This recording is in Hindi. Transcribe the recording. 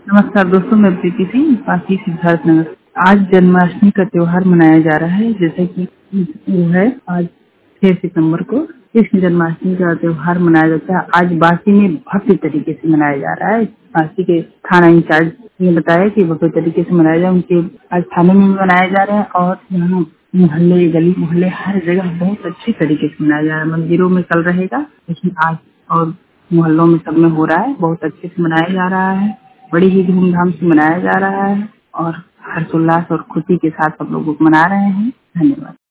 नमस्कार दोस्तों, मैं प्रीति सिंह पासी सिद्धार्थनगर। आज जन्माष्टमी का त्योहार मनाया जा रहा है। जैसे कि वो है आज 6 सितंबर को कृष्ण जन्माष्टमी का त्योहार मनाया जाता है। आज बासी में भव्य तरीके से मनाया जा रहा है। बासी के थाना इंचार्ज ने बताया कि भव्य तरीके से मनाया जाए। उनके आज थाने में भी मनाया जा रहा है और यहाँ मोहल्ले गली मोहल्ले हर जगह बहुत अच्छी तरीके से मनाया जा रहा है। मंदिरों में कल रहेगा, लेकिन आज और मोहल्लों में सब में हो रहा है। बहुत अच्छे से मनाया जा रहा है, बड़ी ही धूमधाम से मनाया जा रहा है और हर्षोल्लास और खुशी के साथ सब लोग मना रहे हैं। धन्यवाद।